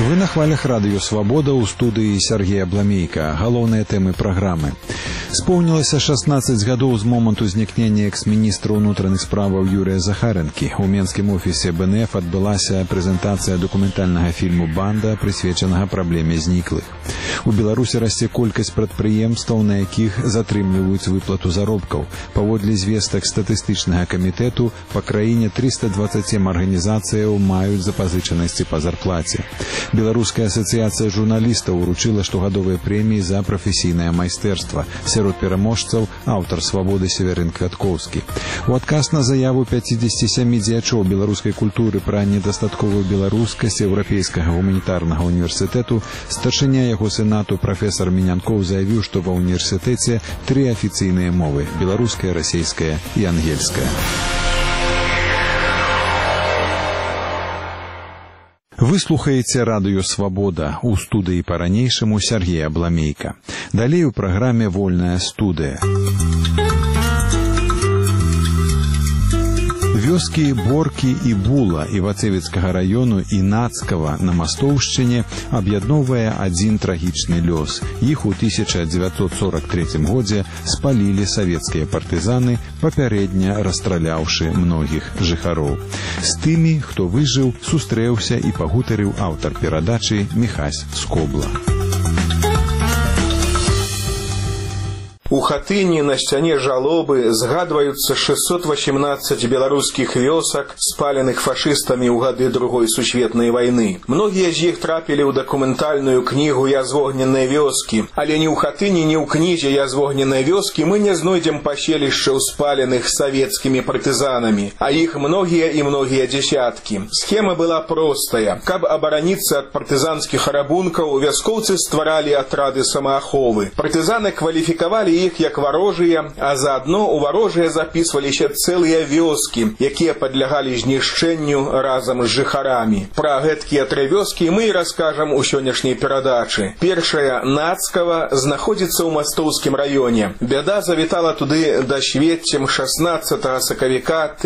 Вы на хвалях радыё «Свабода» ў студыі Сергея Бламейка. Галоўныя тэмы праграмы. Споўнілася 16 гадоў з моманту знікнення экс-міністра ўнутраных справаў Юрыя Захарэнкі. У менскім офісе БНФ адбылася прэзентацыя дакументальнага фільму «Банда», прысвечанага праблеме зніклых. У Беларусі расце колькасць прадпрыемстваў, на якіх затрымліваюць выплату заробкаў. Паводле звестак статыстычнага камітэту, па краіне 327 арганізацыяў маюць запазычанасці па зарплаце. Беларуская асацыяцыя журналістаў уручыла штогадовыя прэміі за прафесійнае майстэрства. Сярод пераможцаў аўтар «Свабоды» Северын Квяткоўскі. У адказ на заяву 57 дзеячоў беларускай культуры пра недастатковую беларускасць еўрапейскага гуманітарнага універсітэту старшыня яго сенату прафесар Мінянкоў заявіў, што ва ўніверсітэце 3 афіцыйныя мовы – беларуская, расейская і ангельская. Вы слухаеце радыё «Свабода» у студыі па-ранейшаму Сергея Бламейка. Далей у праграме «Вольная студыя». Вёскі Боркі і Була Івацевіцкага раёну і Нацкава на Мастоўшчыне аб'ядноўвае адзін трагічны лёс. Іх у 1943 годзе спалілі савецкія партызаны, папярэдня расстраляўшы многіх жыхароў. З тымі, хто выжыў, сустрэўся і пагутарыў аўтар перадачы Міхась Скобла. У Хатыні на сцяне жалобы згадваюцца 618 беларускіх вёсак, спаленых фашыстамі ў гады Другой сусветнай вайны. Многія з іх трапілі ў дакументальную кнігу «Я з вогненнай вёскі», але ні ў Хатыні, ні ў кнізе «Я з вогненнай вёскі» мы не знойдзем паселішчаў, спаленых савецкімі партызанамі, а іх многія і многія дзесяткі. Схема была простая. Каб абараніцца ад партызанскіх рабункаў, вяскоўцы стваралі атрады самааховы. Партызаны кваліфікавалі іх як варожыя, а заадно у варожыя запісваліся цэлыя вёскі, якія падлягалі знішчэнню разам з жыхарамі. Пра гэткія 3 вёскі мы і раскажам у сённяшняй перадачы. Першая, Нацкава, знаходзіцца ў Мастоўскім раёне. Бяда завітала туды дасвеццем 16 сакавіка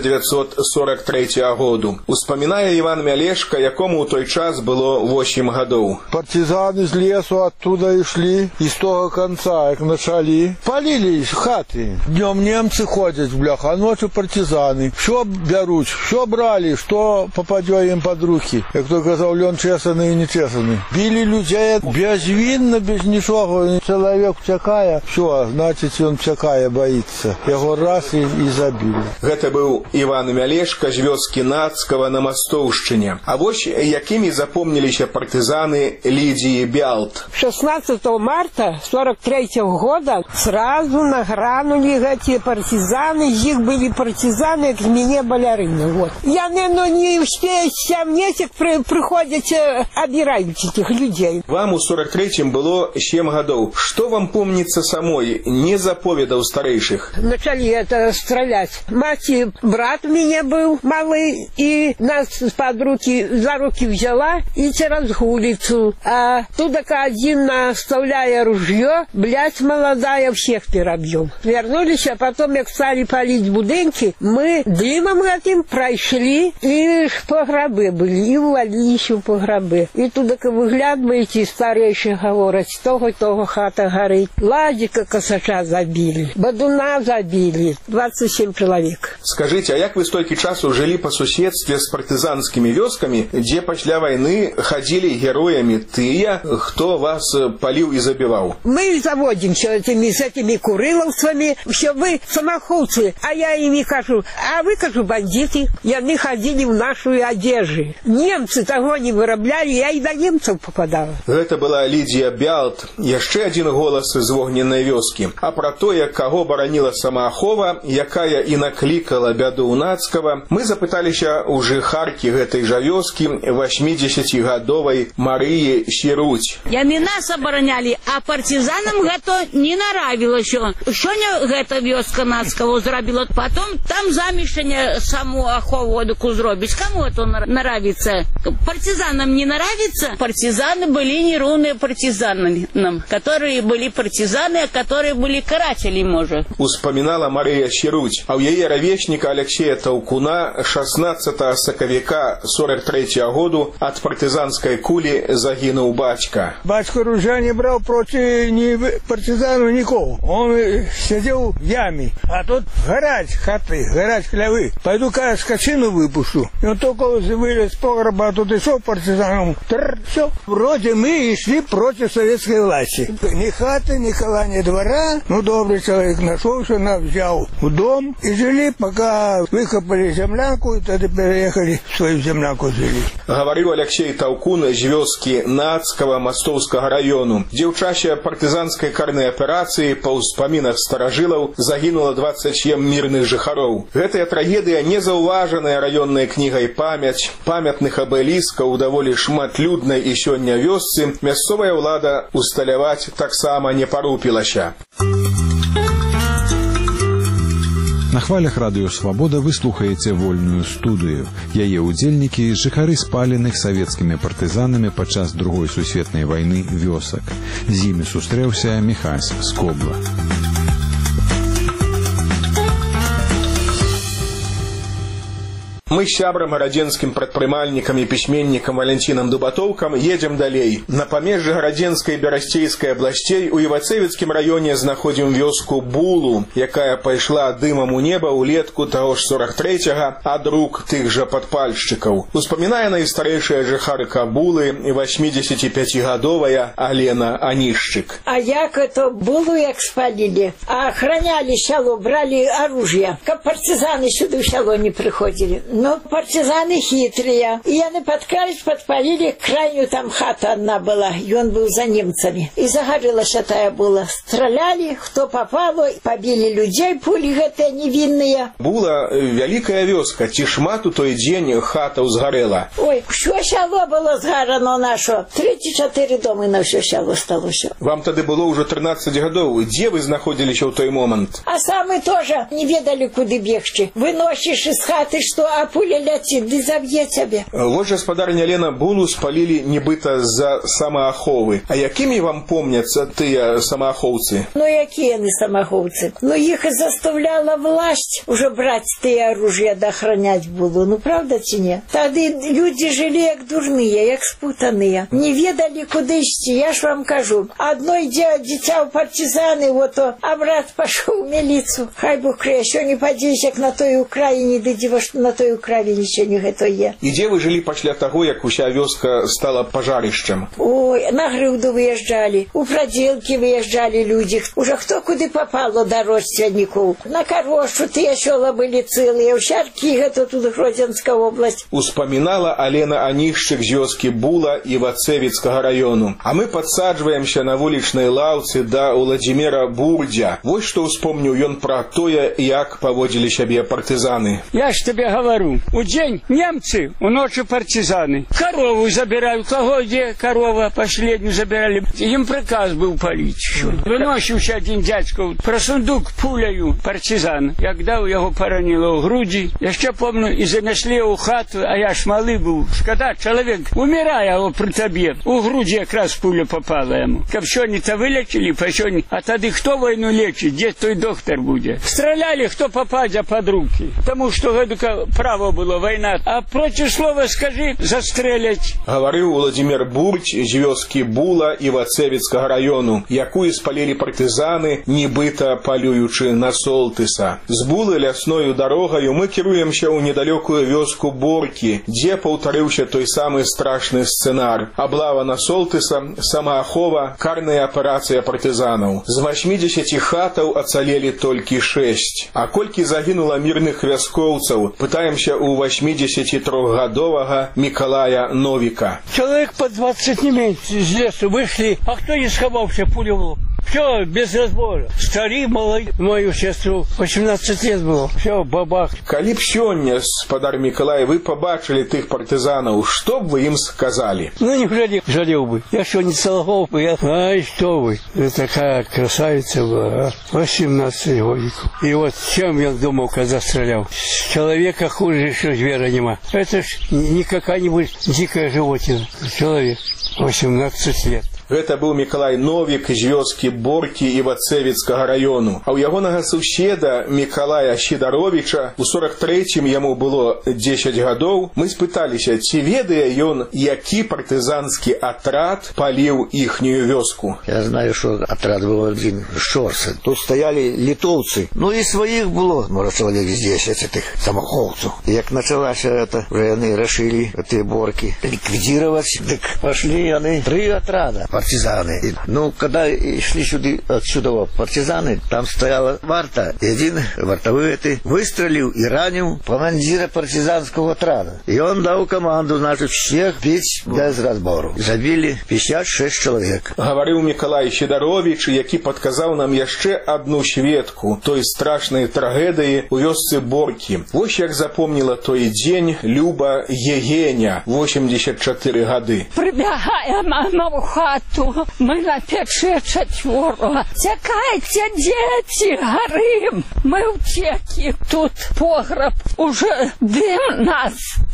1943 году. Успамінае Іван Мялешка, якому ў той час было 8 гадоў. Партизаны з лесу оттуда ішлі, і з того конца, як начали, палили хаты. Днем немцы ходят, бляха, а ночью партизаны. Все берут, все брали, что попадет им под руки. Як кто казал, лен чесаный и не чесаный. Били людей безвинно, без ничего. Человек втякая, все, значит, он втякая боится. Его раз и забили. Гэта быў Іван Мялешка з вёскі Нацкава на Мастоўшчыне. А вось якімі запомніліся партызаны Лідзіі Бялт. 16 марта 43 года сразу награнули эти партизаны, их были партизаны, к мне балерины. Вот. Яны, не успеют 7 месяцев приходят, обирают этих людей. Вам у 43-м было 7 годов. Что вам помнится самой, не заповедал старейших? Начали это стрелять. Мать и брат у меня был малый, и нас под руки, за руки взяла и через улицу. А туда один, наставляя ружье, блядь, молодая, всех перебьем. Вернулись, а потом, как стали палить будинки, мы дымом этим прошли, и погребы были, и увалились в погребы. И туда выглядываете, старейшие говорят, того хата горит. Ладика косача забили, бадуна забили, 27 человек. Скажите, а як вы столько часу жили по соседстве с партизанскими вёсками, где после войны ходили героями тыя, кто вас палил и забивал? Мы заводимся с этими куриловцами, все вы самохулцы, а я ими кажу, а вы, кажу, бандиты. И они ходили в нашу одежду. Немцы того не вырабляли, я и до немцев попадала. Это была Лідзія Бялт, яшчэ один голос из вогненной вёски. А про тое, кого баранила самаахова, якая и накликала бяду у Нацкава, мы запыталіся у жыхаркі гэтай жа вёскі 80-гадовай Марыі Сіруць. Яны нас обороняли, а партизанам гэта не на наравіла, що не гэта вёска нацкого зрабіла. Потом там замешане саму ахову зробіць. Кому это нравится? Партизанам не нравится? Партизаны были не ровные партизанам, которые были партизаны, а которые были каратели, может. Успоминала Мария Щеруть, а у яе ровесника Алексея Таукуна 16 сакавіка 43-го году от партизанской кули загинул бачка. Бачка ружья не брал против ни партизану никого. Он сидел в яме, а тут горать хаты, горать хлявы. Пойду-ка скотину выпущу. И он только вылез с погреба, а тут и шел партизаном. Все. Вроде мы и шли против советской власти. Ни хаты, ни кола, ни двора. Ну, добрый человек нашелся, нас взял в дом и жили, пока выкопали землянку, и тогда переехали в свою землянку жили. Говорил Алексей Таукун з вёски Нацкого Мостовского району, где в чаще партизанской карной операции по успоминах старожилов загинуло 27 мирных жыхароў. Гэтая трагедия незаўважаная районной книгой память, памятных обелисков даволі шматлюднай і сёння вёсцы мясцовая ўлада усталяваць таксама не парупілася. На хвалях радыё «Свабода» вы слухаеце вольную студыю. Яе ўдзельнікі – жыхары спаленых савецкімі партызанамі падчас Другой сусветнай вайны вёсак. З імі сустрэўся Міхась Скобла. Мы с сябром, городенским предпринимальником и письменником Валентином Дубатовком едем далей. На помежжы Городенской и Берастейской областей у Івацевіцкім районе знаходзім вёску Булу, якая пайшла дымом у неба улетку таго ж 43-го ад рук тых жа падпальшчыкаў. Успамінае найстарэйшая жыхарка Булы 85-гадовая Алена Анішчык. А як это Булу як спалили? А охраняли село, брали оружие, каб партизаны сюда в село не приходили. Но партизаны хитрые. И они подкрались, подпалили, крайнюю там хата одна была, и он был за немцами. И загорелась тая была. Стреляли, кто попало, побили людей, пули гэтые невинные. Була великая вёска, ці шмат у той дзень хата згарэла. Ой, все село было згарано наше. 34 дома на все село сталося. Вам тады было уже 13 гадоў. Дзе вы знаходзіліся ў той момант? А самі тоже не ведали, куды бегчы. Выносишь из хаты, что а пуля ляцит, да заб'е тебе. Вот гаспадарня Лена, Булу спалили нібыта за самааховы. А якімі вам помняцца тыя самаахоўцы? Ну, якія они самоаховцы? Ну, их и заставляла власть уже брать тыя оружия да охранять Булу. Ну, правда ці не? Тады люди жили як дурные, як спутанные. Не ведали, куды ісці. Я ж вам кажу. Одно дитя у партизаны, вот, а брат пошел в милицию. Хай Бог крые, еще не подейся, як на той Украине, да дива, что на той Украине ничего не готове. И где вы жили пасля таго, як уся вёска стала пожарищем? Ой, на Грыўду выезжали, у Проделки выезжали люди. Уже кто куды попало до родственников. На Корошу тыя сёла были целые, у Шарки, это тут Гродзенская область. Успоминала Алена Анішчык з вёски Була Івацевіцкага району. А мы подсаджваемся на вулічнай лаўцы да Уладзіміра Бурдзя. Вот что успомніў ён пра тое, як паводзілі сябе партызаны. Я ж тебе говорю, у день немцы, у ночи партизаны. Корову забирают, кого где корова последнюю забирали. Им приказ был палить. Выносился один дядька про сундук пуляю партизан. Когда его поранило в груди, я еще помню, и занесли его в хату, а я ж малый был. Когда человек, умирая при тебе, у груди как раз пуля попала ему. Как что они-то вылечили, а тогда кто войну лечит, где той доктор будет? Стреляли, кто попадя под руки. Потому что право было война. А против слова скажи, застрелять. Говорил Владимир Бурдзь з вёски Була Івацевіцкага району, якую спалили партизаны, нібыта палюючы на Солтыса. З Булы лясною дарогаю мы кіруемся ў недалёкую вёску Боркі, дзе паўтарыўся той самы страшны сцэнар. Аблава на Солтыса, самаахова, карная аперацыя партызанаў. З 80 хатаў ацалелі толькі 6. А колькі загінула мірных вяскоўцаў, пытаемся у 83-гадовага Миколая Новика. Человек по 20 не меньше из лесу вышли, а кто не сховался, пулю в лоб. Все, без разбора. Старі, мали, мою сестру 18 лет было. Все, бабах. Калі б сёння, спадар Миколай, вы побачили тых партизанаў, што б вы ім сказали? Ну, не жалел бы. Я что, не целовал бы? Ай, что вы. Это такая красавица была, 18 годиков. И вот чем я думал, когда стрелял? Человека хуже еще звера нема. Это ж не какая-нибудь дикая животина. Человек. 18 лет. Гэта быў Мікалай Новік з вёскі Боркі Івацэвіцкага раёну. А ў ягонага суседа Мікалая Сідаровіча у 43-м яму было 10 гадоў. Мы спыталіся, ці ведае ён, які партызанскі атрад паліў іхнюю вёску. Я знаю, что отряд был один, Шорсы. Тут стояли литовцы. Ну и своих было, может, человек 10 этих самоховцев. И как началась это, уже они решили эти Борки ликвидировать, так пошли они 3 отряда. Партизаны. И, ну, когда шли отсюда партизаны, там стояла варта. И один вартовый выстрелил и ранил командира партизанского отряда. И он дал команду, значит, всех бить без разбору. Забили 56 человек. Говорил Миколай Сидорович, які подказал нам яшчэ одну сведку той страшной трагедии у вёсцы Борки. Вось як запомнила той день Люба Егеня, 84 годы. Прибегає мама в хату, ми на печі 4. Тікайте, діти, горим. Ми втекли, тут погреб. Уже дим нас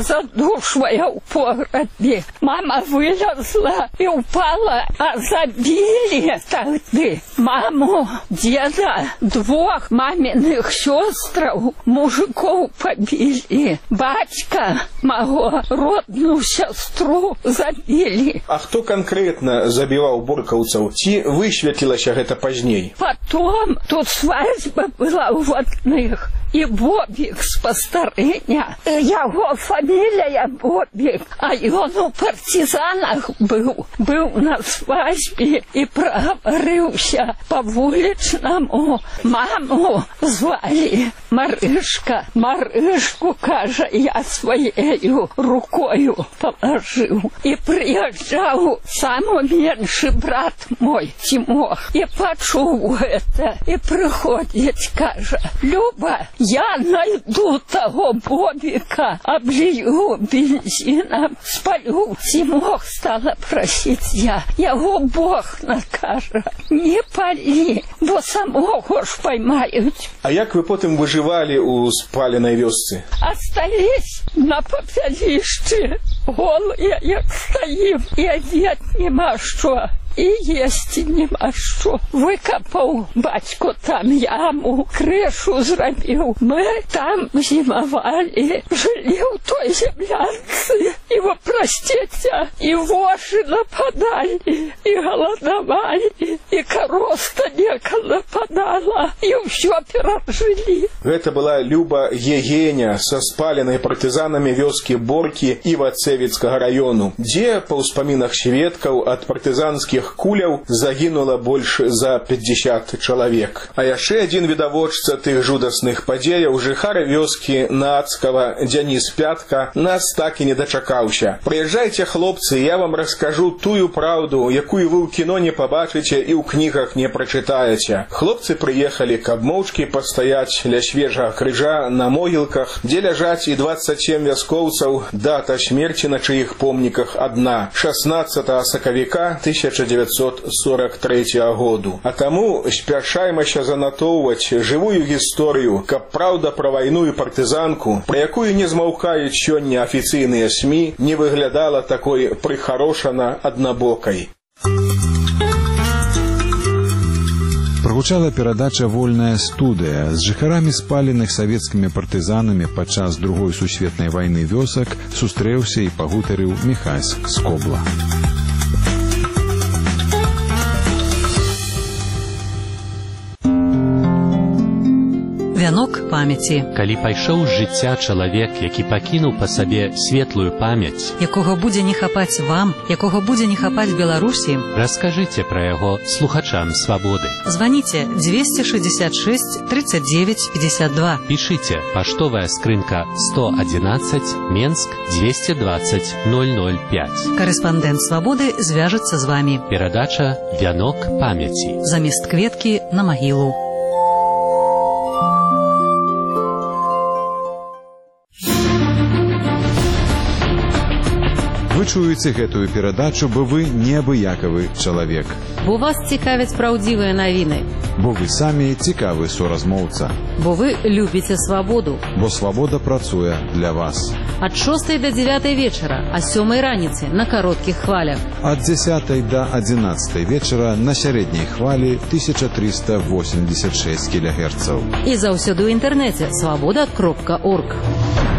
задушує в погребі. Мама вилазла і впала, а забили тоді маму, діда, 2 маминих сестрів, мужиків побили. Батька мого родну сестру забили. А хто конкретно забивал боркаўцаў? Ці высветлілася гэта пазней? Потом тут свадьба была у водных. И Бобик с постарения. Его фамилия Бобик, а он у партизанах был на свадьбе и проговорился по-вуличному. Маму звали Марышка. Марышку, каже, я своею рукою положил. И приезжал самый меньший брат мой, Тимох, и почул это. И приходит, каже, Люба, я найду того Бобика, облью бензином, спалю. Тимох стала просить я. Его Бог накаже. Не пали, бо самого ж поймают. А як ви потім виживали у спаленій вёсці? Остались на попелище, голые, як стоим, и одеть нема что. И есть нема что. Выкопал батько там яму, крышу зробил. Мы там зимовали, жили в той землянце. И вы простите, и воши нападали, и голодовали, и короста некогда нападала, и все пережили. Гэта была Люба Егеня со спаленной партизанами вёскі Боркі Івацэвіцкага раёну, дзе, па ўспамінах сведкаў, ад партызанскіх куляў загінула больш за 50 чалавек. А яшчэ адзін відавочца тых жудасных падзеяў, жыхар вёскі Нацкава Дзяніс Пятка, нас так і не дачакаўся. Прыязджайце, хлопцы, я вам раскажу тую праўду, якую вы ў кіно не пабачыце і ў кнігах не прачытаеце. Хлопцы прыехалі, каб моўчкі пастаяць ля свежага крыжа на могілках, дзе ляжаць і 27 вяскоўцаў, дата смерці на чыіх помніках адна – 16 сакавіка 1943 году. А таму спяшаймася занатоўваць жывую гісторыю, каб праўда пра вайну і партызанку, пра якую не змаўкаюць сёння афіцыйныя СМІ, не выглядала такой прыхарошана аднабокай. Прогучала перадача «Вольная студыя». З жыхарамі спаленых савецкімі партызанамі падчас Другой сусветнай вайны вёсак сустрэўся і пагутарыў Міхась Скобла. Вянок памяці. Калі пайшоў з жыцця чалавек, які пакінуў па сабе светлую памяць, якога будзе не хапаць вам, якога будзе не хапаць Беларусі, раскажыце пра яго слухачам свабоды. Званіце 266 39 52. Пішыце паштовая скрынка 111 Менск 220 005. Карэспандэнт свабоды звяжацца з вамі. Перадача «Вянок памяці». Замест кветкі на магілу. Вы чуеце гэтую перадачу, бо вы неабыякавы чалавек. Бо вас цікавяць праўдзівыя навіны. Бо вы самі цікавы суразмоўца. Бо вы любіце свабоду. Бо свабода працуе для вас. Ад 6 до 9 вечара, а 7 раніцы на кароткіх хвалях. Ад 10 до 11 вечара на сярэдняй хвалі 1386 кГц. І заўсёды ў інтэрнэце свабода.орг.